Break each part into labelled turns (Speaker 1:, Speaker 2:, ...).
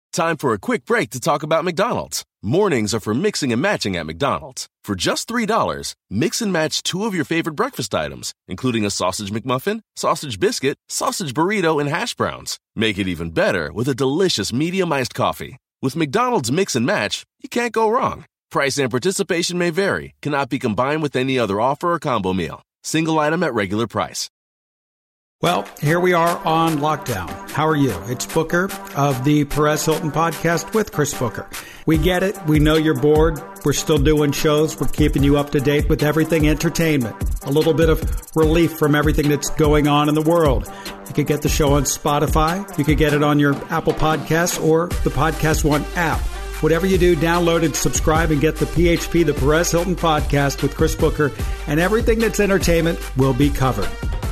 Speaker 1: Time for a quick break to talk about McDonald's. Mornings are for mixing and matching at McDonald's. For just $3, mix and match 2 of your favorite breakfast items, including a sausage McMuffin, sausage biscuit, sausage burrito, and hash browns. Make it even better with a delicious medium iced coffee. With McDonald's Mix and Match, you can't go wrong. Price and participation may vary. Cannot be combined with any other offer or combo meal. Single item at regular price.
Speaker 2: Well, here we are on lockdown. How are you? It's Booker of the Perez Hilton podcast with Chris Booker. We get it. We know you're bored. We're still doing shows. We're keeping you up to date with everything entertainment. A little bit of relief from everything that's going on in the world. You could get the show on Spotify. You could get it on your Apple Podcasts or the Podcast One app. Whatever you do, download and subscribe and get the PHP, the Perez Hilton podcast with Chris Booker, and everything that's entertainment will be covered.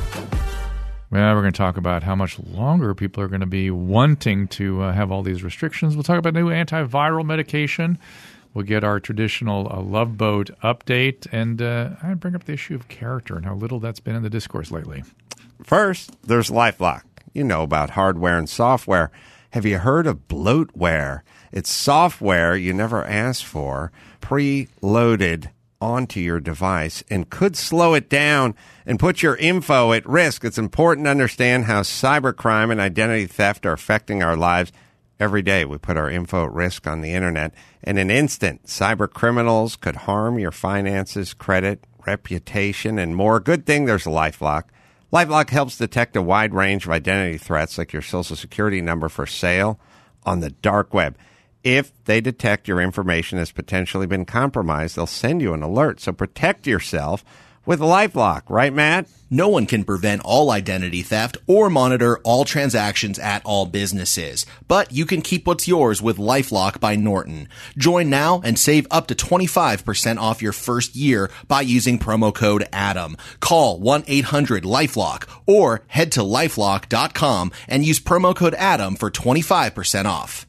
Speaker 3: Well, we're going to talk about how much longer people are going to be wanting to have all these restrictions. We'll talk about new antiviral medication. We'll get our traditional Love Boat update. And I bring up the issue of character and how little that's been in the discourse lately.
Speaker 4: First, there's LifeLock. You know about hardware and software. Have you heard of bloatware? It's software you never asked for, preloaded onto your device, and could slow it down and put your info at risk. It's important to understand how cybercrime and identity theft are affecting our lives. Every day we put our info at risk on the internet. In an instant, cyber criminals could harm your finances, credit, reputation, and more. Good thing there's LifeLock. LifeLock helps detect a wide range of identity threats like your Social Security number for sale on the dark web. If they detect your information has potentially been compromised, they'll send you an alert. So protect yourself with LifeLock. Right, Matt?
Speaker 5: No one can prevent all identity theft or monitor all transactions at all businesses. But you can keep what's yours with LifeLock by Norton. Join now and save up to 25% off your first year by using promo code ADAM. Call 1-800-LifeLock or head to lifelock.com and use promo code ADAM for 25% off.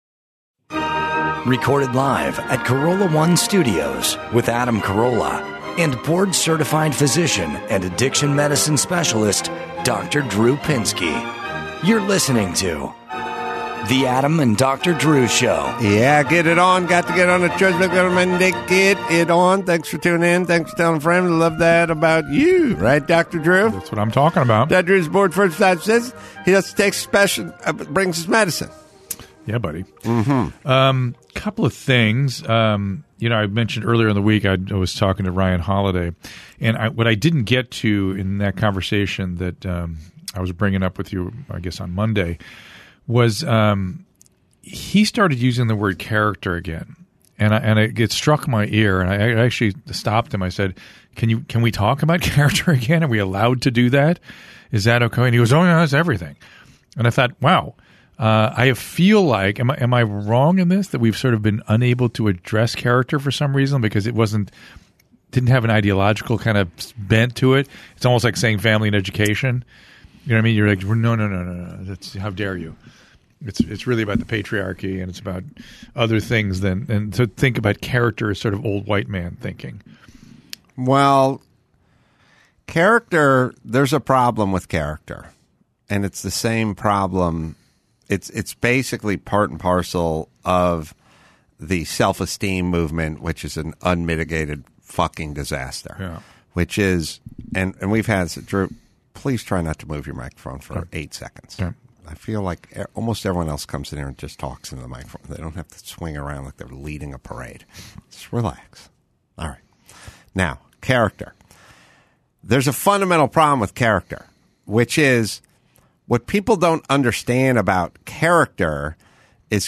Speaker 6: Recorded live at Corolla One Studios with Adam Carolla and board-certified physician and addiction medicine specialist, Dr. Drew Pinsky. You're listening to The Adam and Dr. Drew Show.
Speaker 4: Yeah, get it on. Got to get on the church. Get it on. Thanks for tuning in. Thanks for telling friends. Love that about you. Right, Dr. Drew?
Speaker 3: That's what I'm talking about.
Speaker 4: Dr. Drew's board first time says he just takes special, brings his medicine.
Speaker 3: Yeah, buddy.
Speaker 4: Mm-hmm.
Speaker 3: Couple of things. I mentioned earlier in the week I was talking to Ryan Holiday, and what I didn't get to in that conversation that I was bringing up with you, I guess, on Monday, was he started using the word character again, and it struck my ear, and I actually stopped him. I said, "Can we talk about character again? Are we allowed to do that? Is that okay?" And he goes, "Oh, yeah, that's everything." And I thought, wow. I feel like, am I wrong in this, that we've sort of been unable to address character for some reason because it didn't have an ideological kind of bent to it? It's almost like saying family and education. You know what I mean? You're like, no. That's, how dare you? It's really about the patriarchy, and it's about other things and to think about character as sort of old white man thinking.
Speaker 4: Well, character, there's a problem with character, and it's the same problem. It's basically part and parcel of the self-esteem movement, which is an unmitigated fucking disaster.
Speaker 3: Yeah.
Speaker 4: Which is, and we've had, Drew, please try not to move your microphone for 8 seconds.
Speaker 3: Okay.
Speaker 4: I feel like almost everyone else comes in here and just talks into the microphone. They don't have to swing around like they're leading a parade. Just relax. All right. Now, character. There's a fundamental problem with character, which is, what people don't understand about character is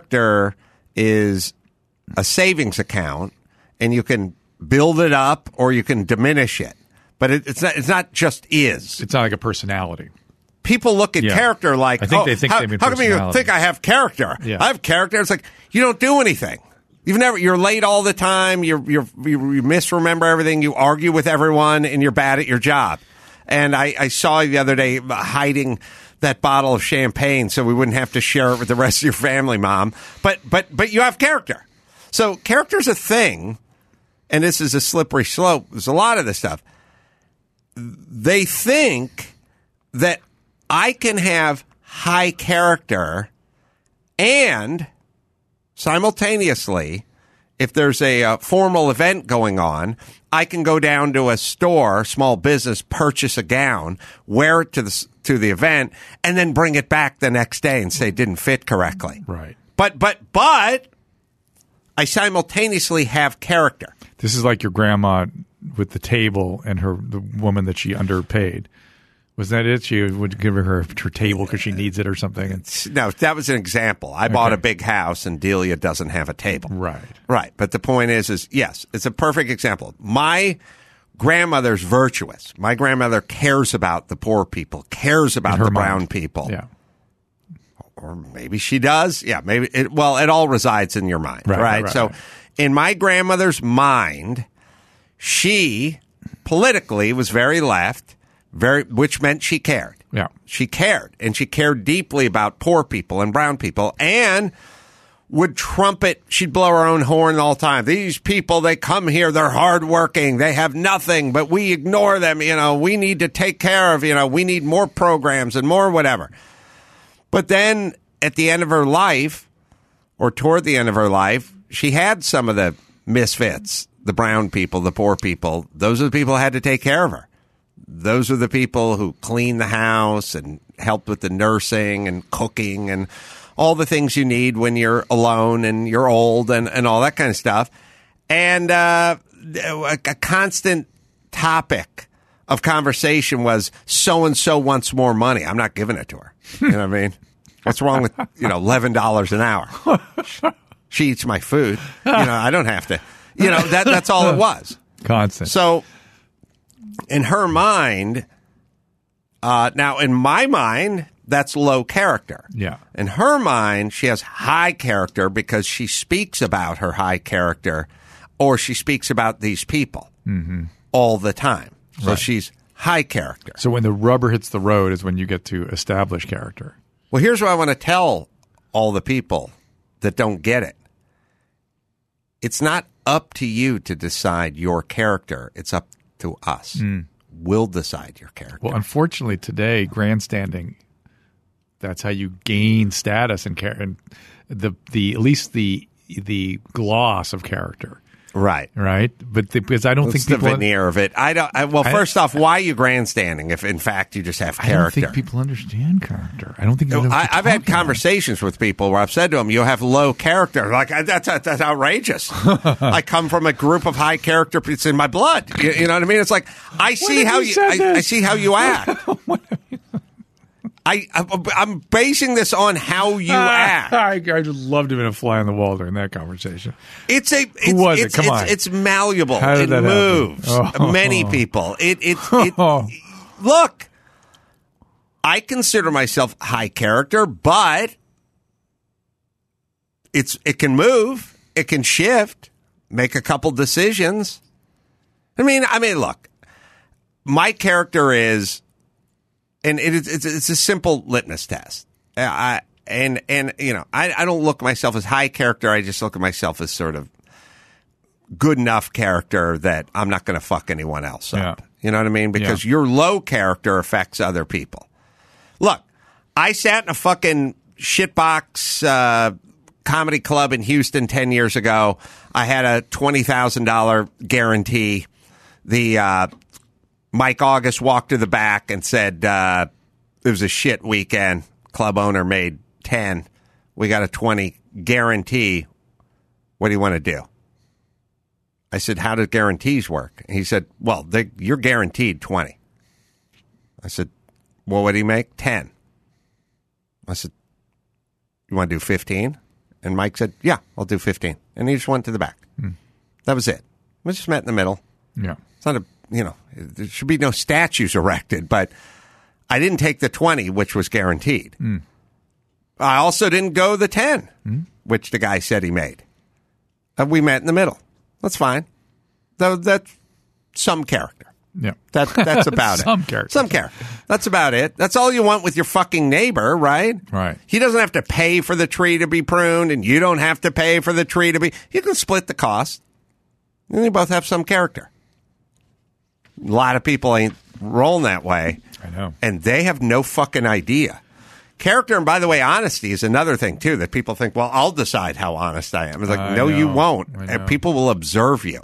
Speaker 4: a savings account, and you can build it up or you can diminish it. But it's not just is.
Speaker 3: It's not like a personality.
Speaker 4: People look at character like,
Speaker 3: I think they think
Speaker 4: how come you think I have character?
Speaker 3: Yeah.
Speaker 4: I have character. It's like, you don't do anything. You're late all the time. You misremember everything. You argue with everyone, and you're bad at your job. And I saw you the other day hiding that bottle of champagne so we wouldn't have to share it with the rest of your family, Mom. But you have character. So character's a thing, and this is a slippery slope. There's a lot of this stuff. They think that I can have high character And simultaneously, if there's a formal event going on, I can go down to a store, small business, purchase a gown, wear it to the event, and then bring it back the next day and say it didn't fit correctly.
Speaker 3: Right.
Speaker 4: But I simultaneously have character.
Speaker 3: This is like your grandma with the table and the woman that she underpaid. Was that it? She would give her table because she needs it or something.
Speaker 4: No, that was an example. I bought a big house and Delia doesn't have a table.
Speaker 3: Right.
Speaker 4: Right. But the point is yes, it's a perfect example. My grandmother's virtuous. My grandmother cares about the poor people, cares about the brown people.
Speaker 3: Yeah.
Speaker 4: Or maybe she does. Yeah, maybe. It all resides in your mind. Right. So in my grandmother's mind, she politically was very left. Which meant she cared.
Speaker 3: Yeah.
Speaker 4: She cared. And she cared deeply about poor people and brown people and would trumpet. She'd blow her own horn all the time. These people, they come here, they're hardworking, they have nothing, but we ignore them. We need to take care of, we need more programs and more whatever. But then at the end of her life, or toward the end of her life, she had some of the misfits, the brown people, the poor people. Those are the people who had to take care of her. Those are the people who cleaned the house and helped with the nursing and cooking and all the things you need when you're alone and you're old and all that kind of stuff. And a constant topic of conversation was so-and-so wants more money. I'm not giving it to her. You know what I mean? What's wrong with, $11 an hour? She eats my food. I don't have to. That's all it was.
Speaker 3: Constant.
Speaker 4: So in her mind, now in my mind, that's low character.
Speaker 3: Yeah.
Speaker 4: In her mind, she has high character because she speaks about her high character or she speaks about these people all the time. So she's high character.
Speaker 3: So when the rubber hits the road is when you get to establish character.
Speaker 4: Well, here's what I want to tell all the people that don't get it. It's not up to you to decide your character. It's up to us. We'll decide your character.
Speaker 3: Well, unfortunately, today, grandstanding, that's how you gain status and the at least the gloss of character.
Speaker 4: Right.
Speaker 3: But because I don't think
Speaker 4: the
Speaker 3: people
Speaker 4: veneer of it. First off, why are you grandstanding if in fact you just have character?
Speaker 3: I don't think people understand character. I don't think
Speaker 4: I've had conversations with people where I've said to them, "You have low character." Like that's outrageous. I come from a group of high character. It's in my blood. You know what I mean? It's like I see how you act. I'm basing this on how you act.
Speaker 3: I just loved to have been a fly on the wall during that conversation.
Speaker 4: Come on. It's malleable. It moves. Many people. Look, I consider myself high character, but it can move. It can shift. Make a couple decisions. I mean, look, my character is. And it's a simple litmus test. I don't look at myself as high character. I just look at myself as sort of good enough character that I'm not going to fuck anyone else up.
Speaker 3: Yeah.
Speaker 4: You know what I mean? Because your low character affects other people. Look, I sat in a fucking shitbox comedy club in Houston 10 years ago. I had a $20,000 guarantee. Mike August walked to the back and said, it was a shit weekend. Club owner made 10. We got a 20 guarantee. What do you want to do? I said, how do guarantees work? And he said, well, you're guaranteed 20. I said, well, what do you make? 10. I said, you want to do 15? And Mike said, yeah, I'll do 15. And he just went to the back. That was it. We just met in the middle.
Speaker 3: Yeah.
Speaker 4: It's not there should be no statues erected, but I didn't take the 20, which was guaranteed. I also didn't go the 10, which the guy said he made. We met in the middle. That's fine. That's some character.
Speaker 3: Yeah.
Speaker 4: That's about it.
Speaker 3: Some character.
Speaker 4: That's about it. That's all you want with your fucking neighbor, right?
Speaker 3: Right.
Speaker 4: He doesn't have to pay for the tree to be pruned, and you don't have to pay for the tree to be... You can split the cost. And you both have some character. A lot of people ain't rolling that way.
Speaker 3: I know.
Speaker 4: And they have no fucking idea. Character, and by the way, honesty is another thing, too, that people think, well, I'll decide how honest I am. It's like, no, you won't. And people will observe you.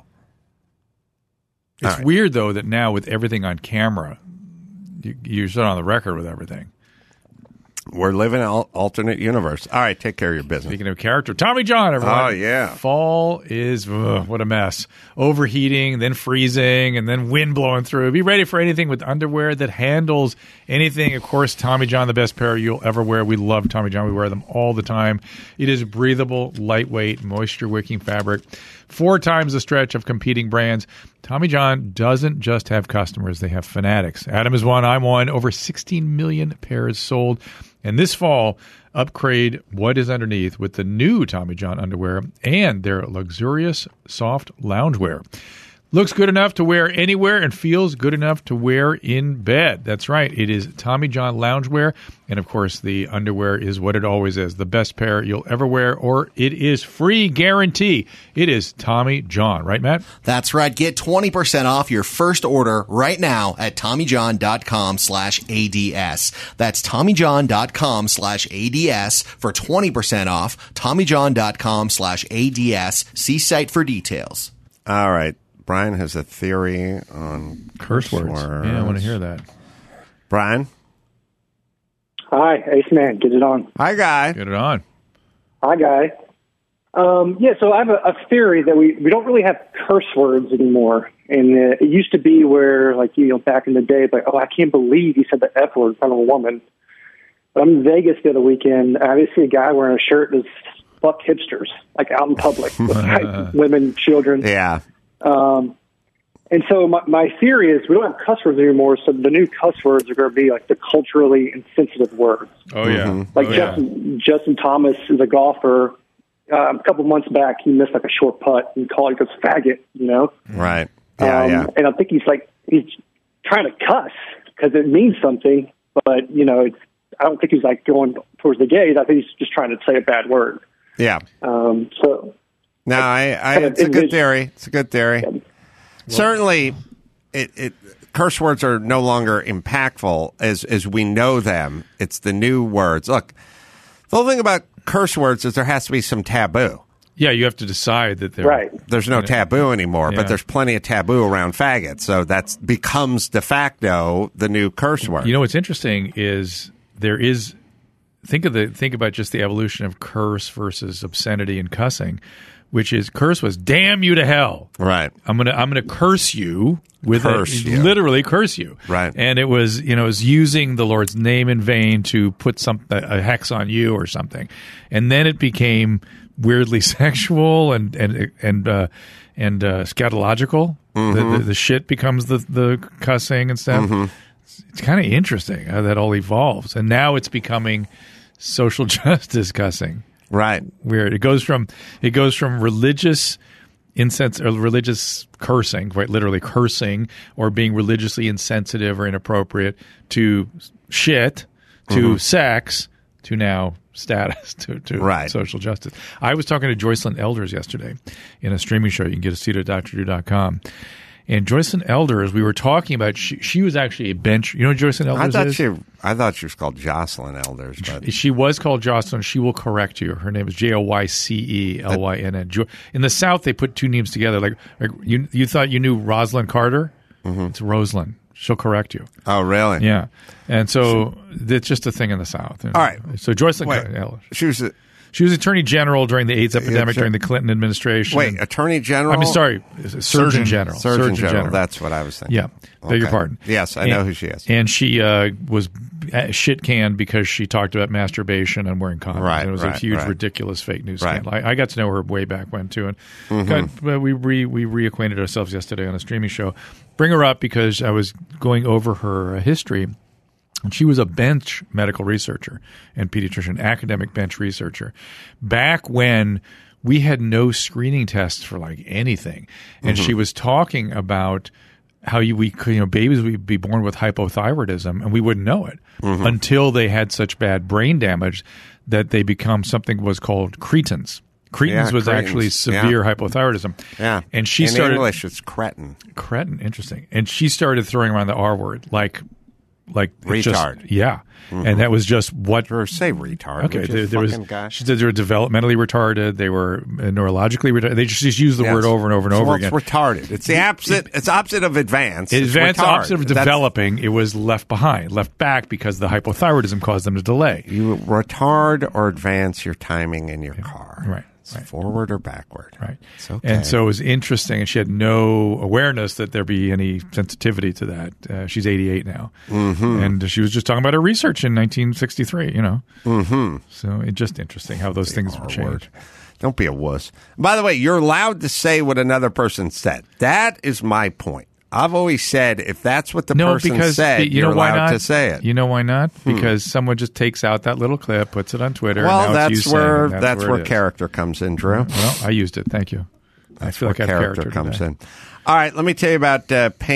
Speaker 3: It's weird, though, that now with everything on camera, you're sort of on the record with everything.
Speaker 4: We're living an alternate universe. All right, take care of your business.
Speaker 3: Speaking of character, Tommy John, everyone.
Speaker 4: Oh, yeah.
Speaker 3: Fall is, what a mess. Overheating, then freezing, and then wind blowing through. Be ready for anything with underwear that handles anything. Of course, Tommy John, the best pair you'll ever wear. We love Tommy John. We wear them all the time. It is breathable, lightweight, moisture-wicking fabric. 4 times the stretch of competing brands. Tommy John doesn't just have customers. They have fanatics. Adam is one. I'm one. Over 16 million pairs sold. And this fall, upgrade what is underneath with the new Tommy John underwear and their luxurious soft loungewear. Looks good enough to wear anywhere and feels good enough to wear in bed. That's right. It is Tommy John loungewear. And, of course, the underwear is what it always is. The best pair you'll ever wear, or it is free guarantee. It is Tommy John. Right, Matt?
Speaker 5: That's right. Get 20% off your first order right now at TommyJohn.com/ADS. That's TommyJohn.com/ADS for 20% off. TommyJohn.com/ADS. See site for details.
Speaker 4: All right. Brian has a theory on curse words.
Speaker 3: Yeah, I want to hear that.
Speaker 4: Brian?
Speaker 7: Hi, Ace Man. Get it on.
Speaker 4: Hi, Guy.
Speaker 3: Get it on.
Speaker 7: Hi, Guy. So I have a theory that we don't really have curse words anymore. And it used to be where, back in the day, I can't believe you said the F word in front of a woman. But I'm in Vegas the other weekend, and I see a guy wearing a shirt that's fuck hipsters, out in public with women, children.
Speaker 4: Yeah.
Speaker 7: And so my theory is we don't have cuss words anymore, so the new cuss words are going to be the culturally insensitive words.
Speaker 3: Oh, yeah.
Speaker 7: Justin Thomas is a golfer. A couple months back, he missed a short putt and called it faggot,
Speaker 4: Right. Yeah,
Speaker 7: And I think he's trying to cuss because it means something, but, I don't think he's going towards the gays. I think he's just trying to say a bad word.
Speaker 4: Yeah.
Speaker 7: So...
Speaker 4: No, it's a good theory. It's a good theory. Yeah. Certainly, curse words are no longer impactful as we know them. It's the new words. Look, the whole thing about curse words is there has to be some taboo.
Speaker 3: Yeah, you have to decide that
Speaker 4: there's no taboo anymore, but there's plenty of taboo around faggots. So that becomes de facto the new curse word.
Speaker 3: What's interesting is there is think about just the evolution of curse versus obscenity and cussing. Which is curse was damn you to hell.
Speaker 4: Right.
Speaker 3: I'm gonna curse you with
Speaker 4: literally
Speaker 3: curse you.
Speaker 4: Right.
Speaker 3: And it was it was using the Lord's name in vain to put a hex on you or something, and then it became weirdly sexual and scatological. Mm-hmm. The shit becomes the cussing and stuff. Mm-hmm. It's kind of interesting how that all evolves, and now it's becoming social justice cussing.
Speaker 4: Right.
Speaker 3: Weird. It goes from religious religious cursing, quite literally cursing, or being religiously insensitive or inappropriate, to shit, to sex, to now status, to social justice. I was talking to Joycelyn Elders yesterday in a streaming show. You can get a seat at drdrew.com. And Joycelyn Elders, we were talking about, she was actually a bench. You know what Joycelyn Elders is?
Speaker 4: I thought she was called Jocelyn Elders. But.
Speaker 3: She was called Jocelyn. She will correct you. Her name is JoycelynN. In the South, they put two names together. Like you thought you knew Rosalind Carter? Mm-hmm. It's Rosalind. She'll correct you.
Speaker 4: Oh, really?
Speaker 3: Yeah. And so it's just a thing in the South.
Speaker 4: All right.
Speaker 3: So Joycelyn Elders.
Speaker 4: She was
Speaker 3: Attorney General during the AIDS epidemic during the Clinton administration.
Speaker 4: Wait, Attorney General?
Speaker 3: Surgeon General.
Speaker 4: Surgeon General. That's what I was thinking.
Speaker 3: Yeah. Beg your pardon.
Speaker 4: Yes, I know who she is.
Speaker 3: And she was shit-canned because she talked about masturbation and wearing condoms.
Speaker 4: Right,
Speaker 3: and it was a huge, ridiculous fake news scandal. I got to know her way back when, too. And we reacquainted ourselves yesterday on a streaming show. Bring her up because I was going over her history. And she was a bench medical researcher and pediatrician, academic bench researcher, back when we had no screening tests for anything. And she was talking about how babies would be born with hypothyroidism, and we wouldn't know it until they had such bad brain damage that they become something was called cretins. Cretins was actually severe hypothyroidism.
Speaker 4: Yeah.
Speaker 3: And she
Speaker 4: in
Speaker 3: started.
Speaker 4: English, it's cretin.
Speaker 3: Cretin, interesting. And she started throwing around the R word
Speaker 4: retard.
Speaker 3: And that was just what.
Speaker 4: Or say retard.
Speaker 3: Okay,
Speaker 4: there was. Guy.
Speaker 3: She said they were developmentally retarded. They were neurologically retarded. They just use the word over and over and over again.
Speaker 4: It's retarded. It's the opposite. It's opposite of advanced.
Speaker 3: Advanced, opposite of developing. It was left behind, left back because the hypothyroidism caused them to delay.
Speaker 4: You retard or advance your timing in your car.
Speaker 3: Right.
Speaker 4: Forward or backward.
Speaker 3: Right.
Speaker 4: It's okay.
Speaker 3: And so it was interesting, and she had no awareness that there be any sensitivity to that. She's 88 now. Mm-hmm. And she was just talking about her research in 1963, Mm-hmm. So it's just interesting how those things were changed.
Speaker 4: Don't be a wuss. By the way, you're allowed to say what another person said. That is my point. I've always said if that's what the person said, you're allowed to say it.
Speaker 3: You know why not? Because someone just takes out that little clip, puts it on Twitter.
Speaker 4: Well,
Speaker 3: and now
Speaker 4: that's where character comes in, Drew.
Speaker 3: Well, I used it. Thank you. I feel like I have character
Speaker 4: comes
Speaker 3: today.
Speaker 4: in. All right, let me tell you about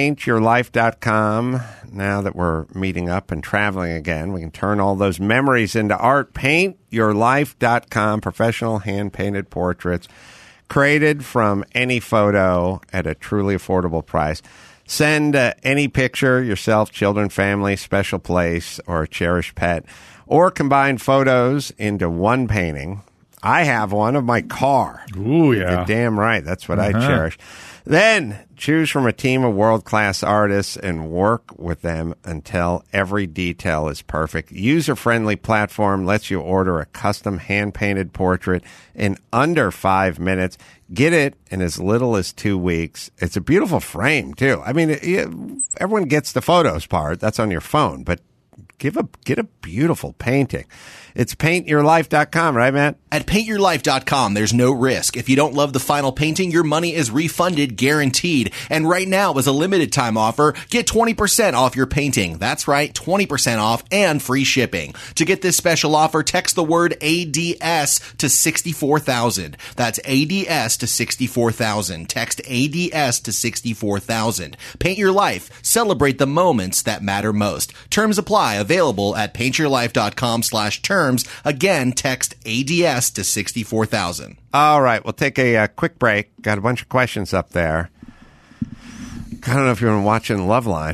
Speaker 4: paintyourlife.com. Now that we're meeting up and traveling again, we can turn all those memories into art. Paintyourlife.com, professional hand-painted portraits created from any photo at a truly affordable price. Send any picture, yourself, children, family, special place, or a cherished pet, or combine photos into one painting. I have one of my car.
Speaker 3: Ooh, yeah.
Speaker 4: You're damn right. That's what I cherish. Then choose from a team of world-class artists and work with them until every detail is perfect. User-friendly platform lets you order a custom hand-painted portrait in under 5 minutes. Get it in as little as 2 weeks. It's a beautiful frame, too. I mean, everyone gets the photos part. That's on your phone. But get a beautiful painting. It's paintyourlife.com, right, Matt?
Speaker 5: At paintyourlife.com, there's no risk. If you don't love the final painting, your money is refunded guaranteed. And right now, as a limited time offer, get 20% off your painting. That's right, 20% off and free shipping. To get this special offer, text the word ADS to 64,000. That's ADS to 64,000. Text ADS to 64,000. Paint Your Life. Celebrate the moments that matter most. Terms apply. Available at paintyourlife.com/terms. Again, text ADS to 64,000.
Speaker 4: All right, we'll take a quick break. Got a bunch of questions up there. I don't know if you've been watching Loveline.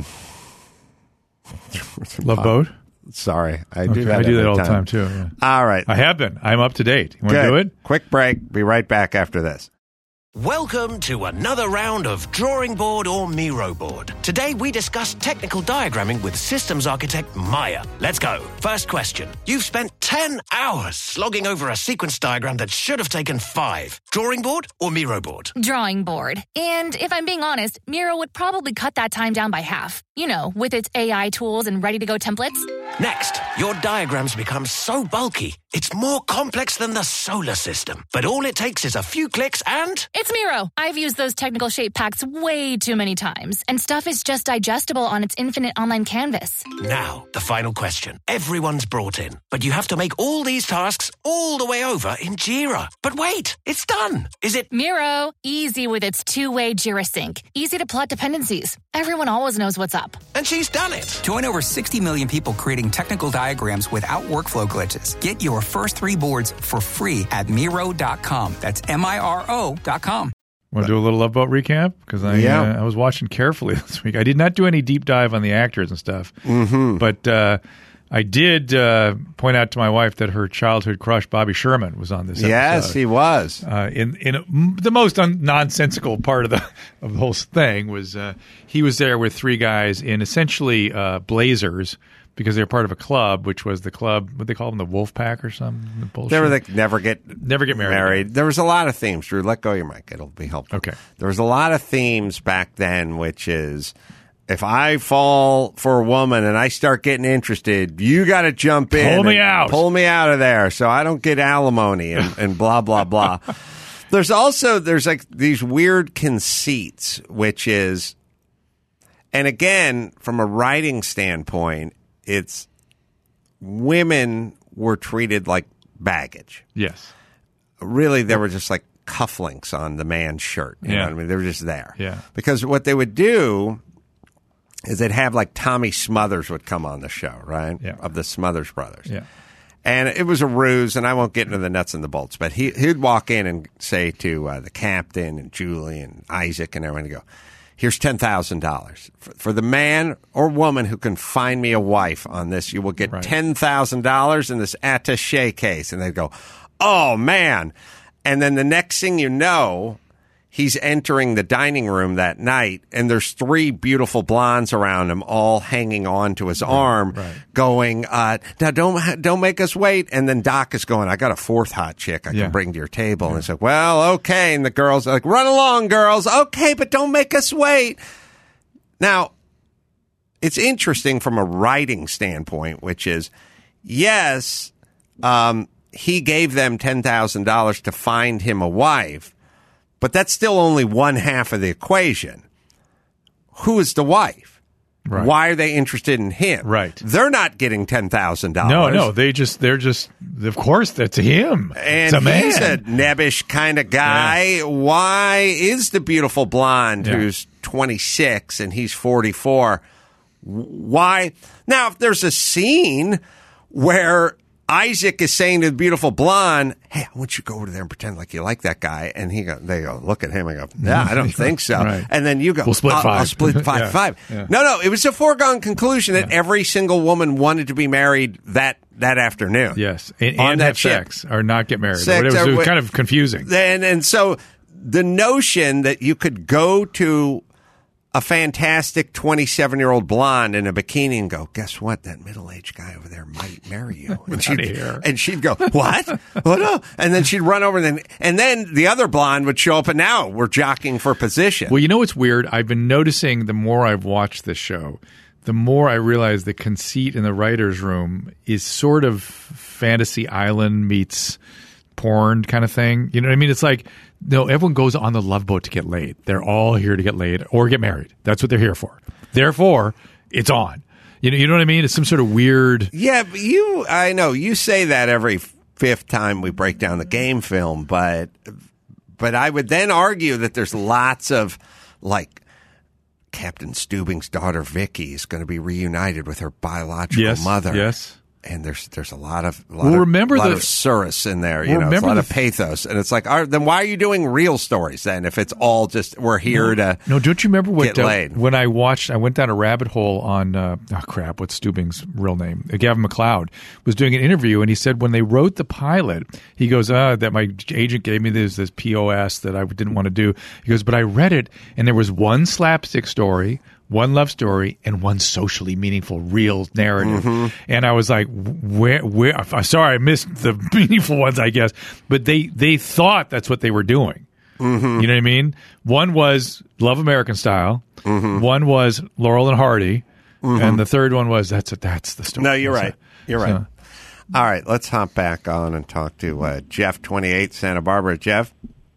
Speaker 3: Love Boat?
Speaker 4: Sorry, I do that.
Speaker 3: I do that all the time, too. Yeah.
Speaker 4: All right.
Speaker 3: I have been. I'm up to date. You want to do it?
Speaker 4: Quick break. Be right back after this.
Speaker 8: Welcome to another round of Drawing Board or Miro Board. Today we discuss technical diagramming with systems architect Maya. Let's go. First question. You've spent 10 hours slogging over a sequence diagram that should have taken 5. Drawing Board or Miro Board?
Speaker 9: Drawing Board. And if I'm being honest, Miro would probably cut that time down by half. With its AI tools and ready-to-go templates.
Speaker 8: Next, your diagrams become so bulky, it's more complex than the solar system. But all it takes is a few clicks and...
Speaker 9: It's Miro. I've used those technical shape packs way too many times, and stuff is just digestible on its infinite online canvas.
Speaker 8: Now, the final question. Everyone's brought in, but you have to make all these tasks all the way over in Jira. But wait, it's done. Is it...
Speaker 9: Miro. Easy with its two-way Jira sync. Easy to plot dependencies. Everyone always knows what's up.
Speaker 8: And she's done it.
Speaker 10: Join over 60 million people creating technical diagrams without workflow glitches. Get your first 3 boards for free at Miro.com. That's MIRO.com.
Speaker 3: Want to do a little Love Boat recap? Because I was watching carefully this week. I did not do any deep dive on the actors and stuff. Mm-hmm. But I did point out to my wife that her childhood crush, Bobby Sherman, was on this episode.
Speaker 4: Yes, he was.
Speaker 3: In the most nonsensical part of the whole thing was he was there with 3 guys in essentially blazers because they were part of a club, which was the club, what they call them, the Wolf Pack or something.
Speaker 4: They were never get
Speaker 3: married.
Speaker 4: There was a lot of themes. Drew, let go of your mic. It'll be helpful.
Speaker 3: Okay.
Speaker 4: There was a lot of themes back then, which is... If I fall for a woman and I start getting interested, you got to jump in.
Speaker 3: Pull me out.
Speaker 4: Pull me out of there so I don't get alimony and blah, blah, blah. There's like these weird conceits, which is, and again, from a writing standpoint, it's women were treated like baggage.
Speaker 3: Yes.
Speaker 4: Really, they were just like cufflinks on the man's shirt. You know what I mean? They were just there.
Speaker 3: Yeah.
Speaker 4: Because what they would do is they'd have like Tommy Smothers would come on the show, right?
Speaker 3: Yeah.
Speaker 4: Of the Smothers Brothers.
Speaker 3: Yeah.
Speaker 4: And it was a ruse, and I won't get into the nuts and the bolts, but he'd walk in and say to the captain and Julie and Isaac and everyone, he'd go, Here's $10,000 for the man or woman who can find me a wife on this. You will get $10,000 in this attaché case. And they go, oh, man. And then the next thing you know, he's entering the dining room that night, and there's 3 beautiful blondes around him, all hanging on to his arm, going, now don't make us wait. And then Doc is going, I got a 4th hot chick I can bring to your table. And it's like, well, okay. And the girls are like, run along, girls. Okay, but don't make us wait. Now, it's interesting from a writing standpoint, which is, yes, he gave them $10,000 to find him a wife, but that's still only one half of the equation. Who is the wife? Right. Why are they interested in him?
Speaker 3: Right.
Speaker 4: They're not getting $10,000.
Speaker 3: No, they're just, of course, that's him.
Speaker 4: And
Speaker 3: it's a man.
Speaker 4: He's a nebbish kind of guy. Yeah. Why is the beautiful blonde who's 26 and he's 44? Why? Now, if there's a scene where Isaac is saying to the beautiful blonde, hey, I want you to go over there and pretend like you like that guy. And they go, look at him and go, yeah, I don't think so.
Speaker 3: Right.
Speaker 4: And then you go,
Speaker 3: we'll split 5.
Speaker 4: I'll split 5-5.
Speaker 3: Yeah.
Speaker 4: No, it was a foregone conclusion that every single woman wanted to be married that afternoon.
Speaker 3: Yes. And have sex or not get married. It was kind of confusing.
Speaker 4: And so the notion that you could go to a fantastic 27-year-old blonde in a bikini and go, guess what? That middle-aged guy over there might marry you. And she'd go, what? What? And then she'd run over and then the other blonde would show up, and now we're jockeying for position.
Speaker 3: Well, you know what's weird? I've been noticing the more I've watched this show, the more I realize the conceit in the writer's room is sort of Fantasy Island meets porn kind of thing. You know what I mean? It's like, no, everyone goes on the Love Boat to get laid. They're all here to get laid or get married. That's what they're here for. Therefore, it's on. You know what I mean? It's some sort of weird.
Speaker 4: Yeah, but I know you say that every 5th time we break down the game film, but I would then argue that there's lots of, like, Captain Stubing's daughter Vicky is going to be reunited with her biological mother.
Speaker 3: Yes.
Speaker 4: And there's a lot of surus in there, it's a lot of pathos, and it's like, then why are you doing real stories then? If it's all just we're here to
Speaker 3: don't you remember
Speaker 4: get laid?
Speaker 3: When I went down a rabbit hole on what's Stubing's real name? Gavin MacLeod was doing an interview, and he said when they wrote the pilot, he goes, that my agent gave me this POS that I didn't want to do. He goes, but I read it, and there was one slapstick story, one love story, and one socially meaningful, real narrative. Mm-hmm. And I was like, where? Sorry, I missed the meaningful ones, I guess. But they thought that's what they were doing. Mm-hmm. You know what I mean? One was Love American Style. Mm-hmm. One was Laurel and Hardy. Mm-hmm. And the third one was that's the story.
Speaker 4: No, you're right. You're right. All right, let's hop back on and talk to Jeff, 28, Santa Barbara. Jeff?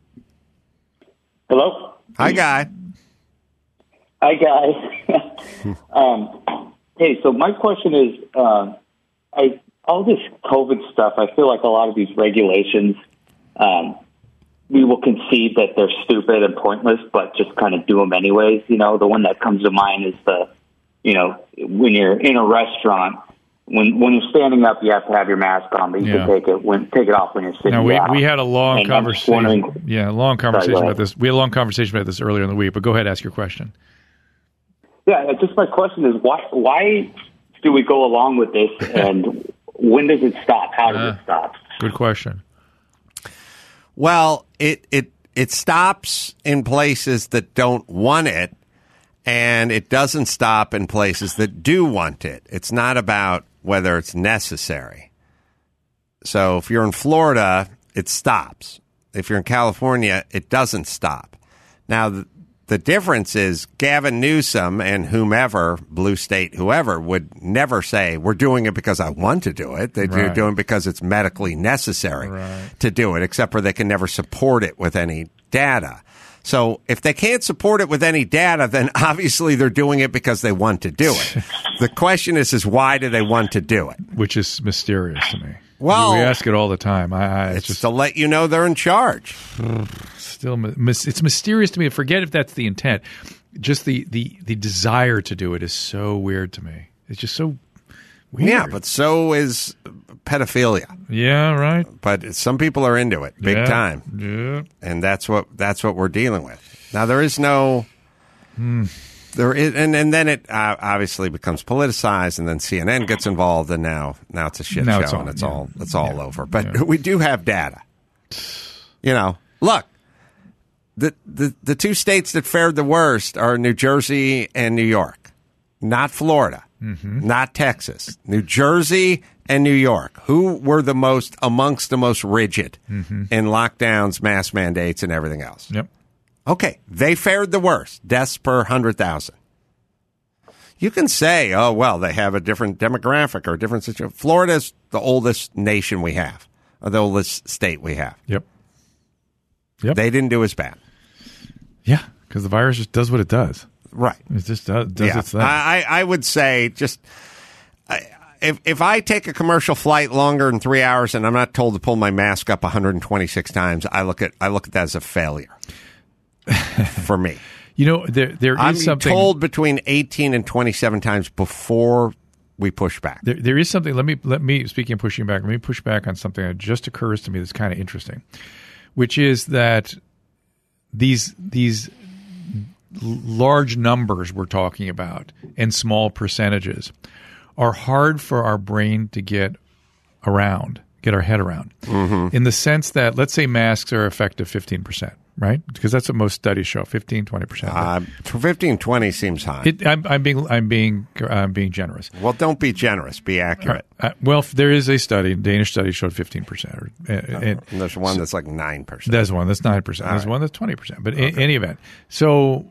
Speaker 11: Hello?
Speaker 4: Hi, Guy.
Speaker 11: Hi, guys. Hey, so my question is, all this COVID stuff, I feel like a lot of these regulations, we will concede that they're stupid and pointless, but just kind of do them anyways. The one that comes to mind is when you're in a restaurant, when you're standing up, you have to have your mask on, but you can take it off when you're sitting down.
Speaker 3: We had a long conversation. About this. We had a long conversation about this earlier in the week, but go ahead, ask your question.
Speaker 11: Yeah, just my question is, why do we go along with this, and when does it stop? How does it stop?
Speaker 3: Good question.
Speaker 4: Well, it stops in places that don't want it, and it doesn't stop in places that do want it. It's not about whether it's necessary. So if you're in Florida, it stops. If you're in California, it doesn't stop. Now, the difference is Gavin Newsom and whomever, Blue State, whoever, would never say, we're doing it because I want to do it. They're doing it because it's medically necessary to do it, except for they can never support it with any data. So if they can't support it with any data, then obviously they're doing it because they want to do it. The question is why do they want to do it?
Speaker 3: Which is mysterious to me.
Speaker 4: Well,
Speaker 3: we ask it all the time.
Speaker 4: It's just to let you know they're in charge.
Speaker 3: Still, it's mysterious to me. Forget if that's the intent. Just the desire to do it is so weird to me. It's just so weird.
Speaker 4: Yeah, but so is pedophilia.
Speaker 3: Yeah, right.
Speaker 4: But some people are into it big time.
Speaker 3: Yeah,
Speaker 4: and that's what we're dealing with. Now there is no There is, and then it obviously becomes politicized, and then CNN gets involved, and now it's a shit show, and it's all over. But we do have data. Look, the two states that fared the worst are New Jersey and New York, not Florida, not Texas. New Jersey and New York, who were amongst the most rigid in lockdowns, mask mandates, and everything else.
Speaker 3: Yep.
Speaker 4: Okay, they fared the worst. Deaths per 100,000. You can say, oh, well, they have a different demographic or a different situation. Florida's the oldest nation we have, or the oldest state we have.
Speaker 3: Yep.
Speaker 4: They didn't do as bad.
Speaker 3: Yeah, because the virus just does what it does.
Speaker 4: Right.
Speaker 3: It just does its thing.
Speaker 4: I would say if I take a commercial flight longer than 3 hours and I'm not told to pull my mask up 126 times, I look at that as a failure. For me, there is something. I'm told between 18 and 27 times before we push back.
Speaker 3: There is something. Let me speaking of pushing back. Let me push back on something that just occurs to me that's kind of interesting, which is that these large numbers we're talking about and small percentages are hard for our brain to get our head around, in the sense that, let's say masks are effective 15%. Right? Because that's what most studies show, 15, 20%.
Speaker 4: 15, 20 seems high.
Speaker 3: I'm being generous.
Speaker 4: Well, don't be generous. Be accurate.
Speaker 3: Right. Well, there is a study, Danish study showed 15%.
Speaker 4: And there's one that's like 9%.
Speaker 3: There's one that's 9%. There's one that's 20%. But in any event, so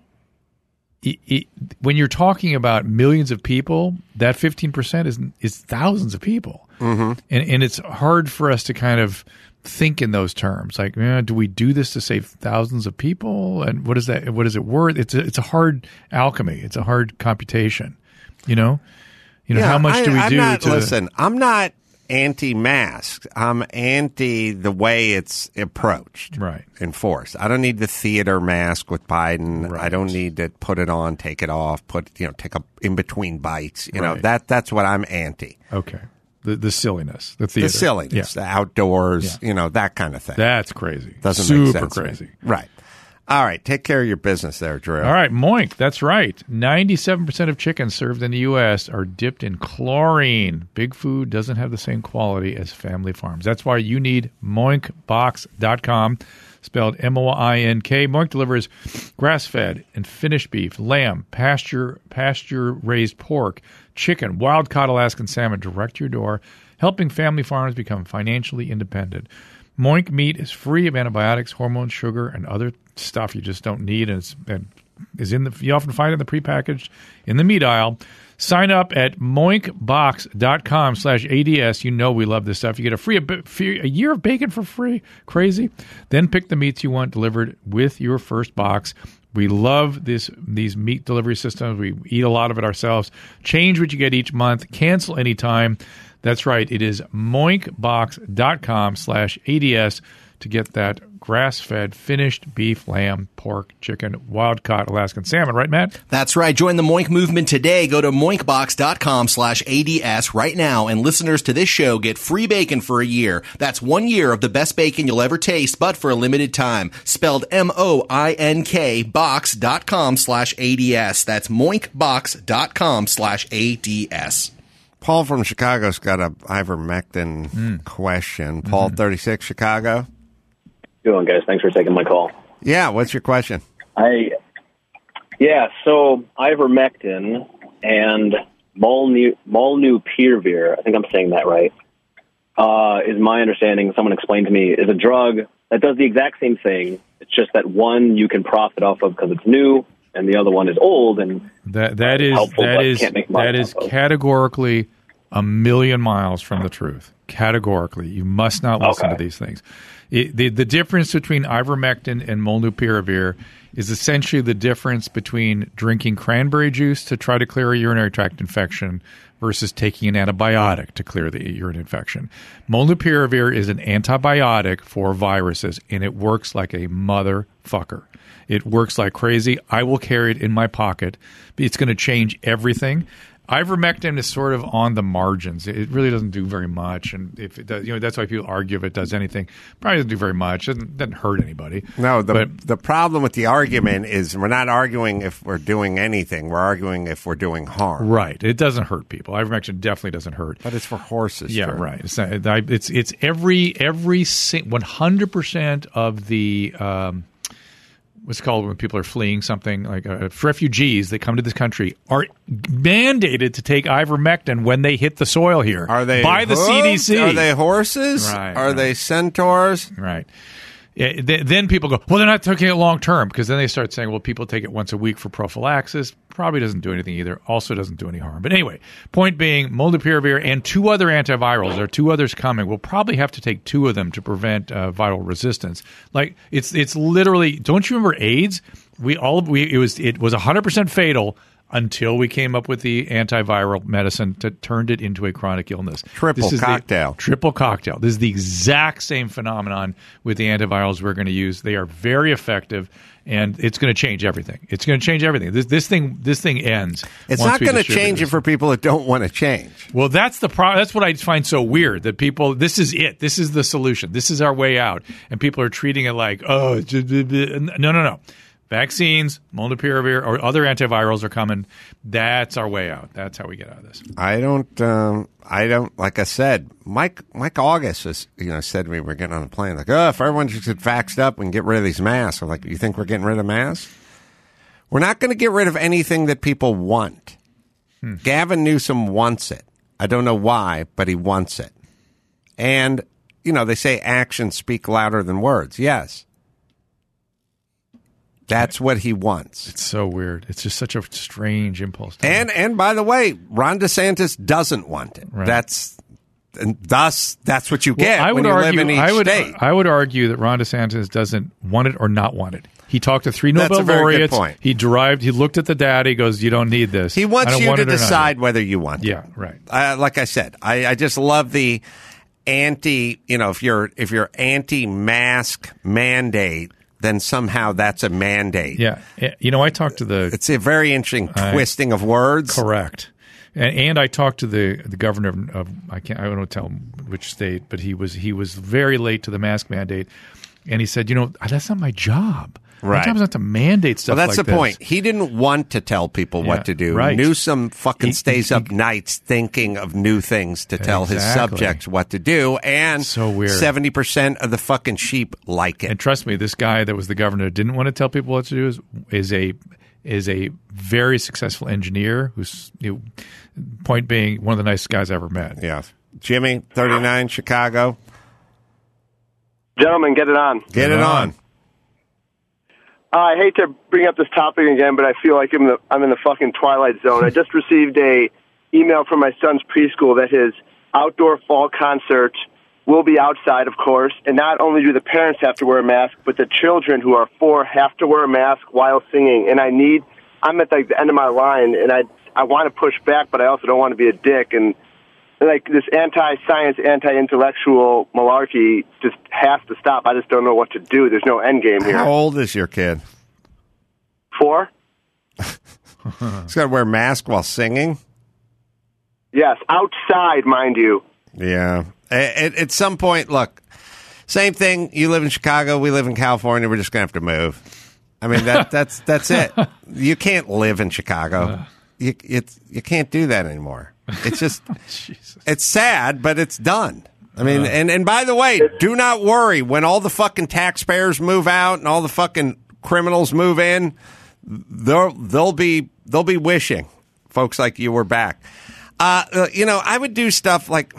Speaker 3: when you're talking about millions of people, that 15% is thousands of people. And it's hard for us to kind of think in those terms, like, do we do this to save thousands of people, and what is that? What is it worth? It's a hard alchemy. It's a hard computation. How much do we do?
Speaker 4: Listen, I'm not anti-mask. I'm anti the way it's approached,
Speaker 3: right?
Speaker 4: Enforced. I don't need the theater mask with Biden. Right. I don't need to put it on, take it off, take a in between bites. That's what I'm anti.
Speaker 3: Okay. The silliness, the theater.
Speaker 4: The silliness, the outdoors, that kind of thing.
Speaker 3: That's crazy.
Speaker 4: Doesn't make sense.
Speaker 3: Super crazy.
Speaker 4: Right. All right. Take care of your business there, Drew.
Speaker 3: All right. Moink. That's right. 97% of chickens served in the U.S. are dipped in chlorine. Big Food doesn't have the same quality as family farms. That's why you need moinkbox.com. Spelled M-O-I-N-K. Moink delivers grass-fed and finished beef, lamb, pasture-raised pork, chicken, wild-caught Alaskan salmon direct to your door, helping family farms become financially independent. Moink meat is free of antibiotics, hormones, sugar, and other stuff you just don't need, and you often find it in the prepackaged in the meat aisle. Sign up at moinkbox.com/ADS. We love this stuff. You get a year of bacon for free. Crazy. Then pick the meats you want delivered with your first box. We love these meat delivery systems. We eat a lot of it ourselves. Change what you get each month. Cancel anytime. That's right. It is moinkbox.com/ADS to get that grass-fed, finished beef, lamb, pork, chicken, wild-caught Alaskan salmon. Right, Matt?
Speaker 5: That's right. Join the Moink movement today. Go to moinkbox.com/ADS right now, and listeners to this show get free bacon for a year. That's 1 year of the best bacon you'll ever taste, but for a limited time. Spelled M-O-I-N-K, box.com/ADS. That's moinkbox.com/ADS.
Speaker 4: Paul from Chicago's got a ivermectin question. Paul, 36, Chicago.
Speaker 12: Doing, guys. Thanks for taking my call.
Speaker 4: Yeah, what's your question?
Speaker 12: So ivermectin and molnupiravir, I think I'm saying that right, is my understanding, someone explained to me, is a drug that does the exact same thing. It's just that one you can profit off of because it's new, and the other one is old and
Speaker 3: that is categorically a million miles from the truth. Categorically, you must not listen to these things. The difference between ivermectin and molnupiravir is essentially the difference between drinking cranberry juice to try to clear a urinary tract infection versus taking an antibiotic to clear the urine infection. Molnupiravir is an antibiotic for viruses, and it works like a motherfucker. It works like crazy. I will carry it in my pocket. It's going to change everything. Ivermectin is sort of on the margins. It really doesn't do very much, and if it does, that's why people argue if it does anything. Probably doesn't do very much. It doesn't hurt anybody.
Speaker 4: No, the problem with the argument is we're not arguing if we're doing anything. We're arguing if we're doing harm.
Speaker 3: Right. It doesn't hurt people. Ivermectin definitely doesn't hurt.
Speaker 4: But it's for horses.
Speaker 3: Yeah,
Speaker 4: Drew.
Speaker 3: right. It's every 100% of the what's it called when people are fleeing something, like refugees that come to this country are mandated to take ivermectin when they hit the soil here.
Speaker 4: Are they
Speaker 3: by the CDC?
Speaker 4: Are they horses?
Speaker 3: Right,
Speaker 4: are they centaurs?
Speaker 3: Right. Then people go, well, they're not taking it long term, because then they start saying, well, people take it once a week for prophylaxis. Probably doesn't do anything either. Also doesn't do any harm. But anyway, point being, molnupiravir and 2 other antivirals, there are 2 others coming. We'll probably have to take 2 of them to prevent viral resistance. Like it's literally. Don't you remember AIDS? It was 100% fatal until we came up with the antiviral medicine that turned it into a chronic illness.
Speaker 4: Triple cocktail.
Speaker 3: This is the exact same phenomenon with the antivirals we're going to use. They are very effective, and it's going to change everything. It's going to change everything. This thing ends.
Speaker 4: It's not going to change it for people that don't want to change.
Speaker 3: Well, that's the that's what I find so weird, that people, this is it. This is the solution. This is our way out. And people are treating it like, oh, no. Vaccines, molnupiravir, or other antivirals are coming. That's our way out. That's how we get out of this.
Speaker 4: I don't. Like I said, Mike August was, said to me, we're getting on a plane, like, if everyone just gets vaxxed up, we can get rid of these masks. I'm like, you think we're getting rid of masks? We're not going to get rid of anything that people want. Gavin Newsom wants it. I don't know why, but he wants it. And, they say actions speak louder than words. Yes. That's what he wants.
Speaker 3: It's so weird. It's just such a strange impulse.
Speaker 4: And by the way, Ron DeSantis doesn't want it.
Speaker 3: Right.
Speaker 4: That's what you get when you live in each state.
Speaker 3: I would argue that Ron DeSantis doesn't want it or not want it. He talked to 3 Nobel laureates.
Speaker 4: Good point.
Speaker 3: He looked at the data. He goes, you don't need this.
Speaker 4: He wants you to decide whether you want it.
Speaker 3: Yeah, right.
Speaker 4: Like I said, I just love the anti, if you're anti-mask mandate, then somehow that's a mandate.
Speaker 3: Yeah. I talked to
Speaker 4: it's a very interesting twisting of words.
Speaker 3: Correct. And I talked to the governor of I don't want to tell him which state, but he was very late to the mask mandate, and he said, that's not my job.
Speaker 4: Right.
Speaker 3: My job is not to mandate stuff.
Speaker 4: Well, that's
Speaker 3: like
Speaker 4: the point. He didn't want to tell people what to do.
Speaker 3: Right.
Speaker 4: Newsom fucking stays up nights thinking of new things to tell his subjects what to do, and
Speaker 3: so weird.
Speaker 4: 70% of the fucking sheep like it.
Speaker 3: And trust me, this guy that was the governor didn't want to tell people what to do is a very successful engineer who's, point being, one of the nicest guys I ever met.
Speaker 4: Yeah. Jimmy, 39, Chicago.
Speaker 13: Gentlemen, get it on.
Speaker 4: Get it on.
Speaker 13: I hate to bring up this topic again, but I feel like I'm in the fucking twilight zone. I just received a email from my son's preschool that his outdoor fall concert will be outside, of course, and not only do the parents have to wear a mask, but the children who are 4 have to wear a mask while singing. And I'm at the end of my line, and I want to push back, but I also don't want to be a dick. And like this anti-science, anti-intellectual malarkey just has to stop. I just don't know what to do. There's no end game here.
Speaker 4: How old is your kid?
Speaker 13: 4.
Speaker 4: He's got to wear a mask while singing?
Speaker 13: Yes, outside, mind you.
Speaker 4: Yeah. At some point, look, same thing. You live in Chicago. We live in California. We're just going to have to move. I mean, that's it. You can't live in Chicago. You can't do that anymore. It's just, it's sad, but it's done. I mean, and by the way, do not worry. When all the fucking taxpayers move out and all the fucking criminals move in, they'll be wishing folks like you were back. I would do stuff like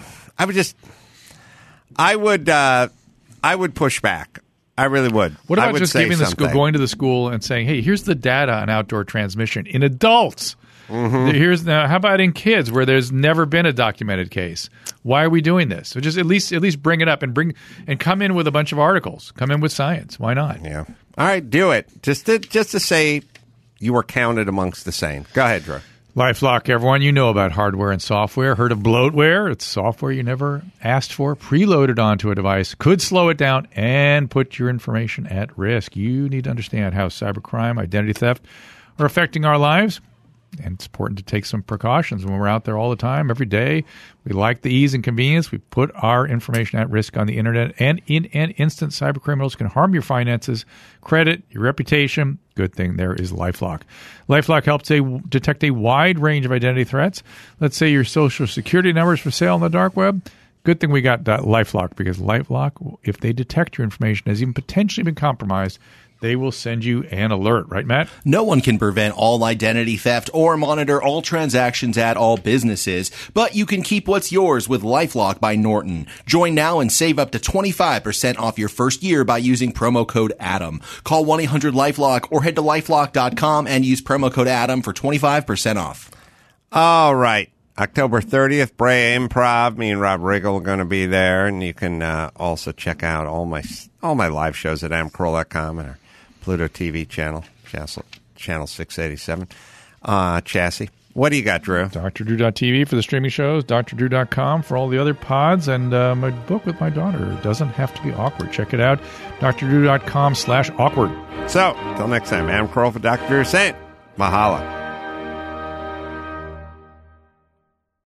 Speaker 4: I would push back. I really would.
Speaker 3: What about just giving the school, going to the school and saying, hey, here's the data on outdoor transmission in adults. Mm-hmm. How about in kids where there's never been a documented case? Why are we doing this? So just at least bring it up and come in with a bunch of articles. Come in with science. Why not?
Speaker 4: Yeah. All right, do it. Just to say you were counted amongst the sane. Go ahead, Drew.
Speaker 3: LifeLock, everyone, you know about hardware and software. Heard of bloatware? It's software you never asked for, preloaded onto a device, could slow it down and put your information at risk. You need to understand how cybercrime, identity theft are affecting our lives. And it's important to take some precautions when we're out there all the time, every day. We like the ease and convenience. We put our information at risk on the internet, and in an instant, cyber criminals can harm your finances, credit, your reputation. Good thing there is LifeLock. LifeLock helps detect a wide range of identity threats. Let's say your social security number is for sale on the dark web. Good thing we got LifeLock, because LifeLock, if they detect your information has even potentially been compromised, they will send you an alert. Right, Matt?
Speaker 5: No one can prevent all identity theft or monitor all transactions at all businesses, but you can keep what's yours with LifeLock by Norton. Join now and save up to 25% off your first year by using promo code ADAM. Call 1-800-LifeLock or head to lifelock.com and use promo code ADAM for 25% off.
Speaker 4: All right. October 30th, Brea Improv. Me and Rob Riggle are going to be there, and you can also check out all my live shows at adamcarolla.com and our Pluto TV channel 687. Chassis. What do you got, Drew?
Speaker 3: DrDrew.tv for the streaming shows, DrDrew.com for all the other pods, and my book with my daughter, It Doesn't Have to Be Awkward. Check it out, DrDrew.com/awkward.
Speaker 4: So, till next time, Adam Carolla for Dr. Drew saying, Mahala.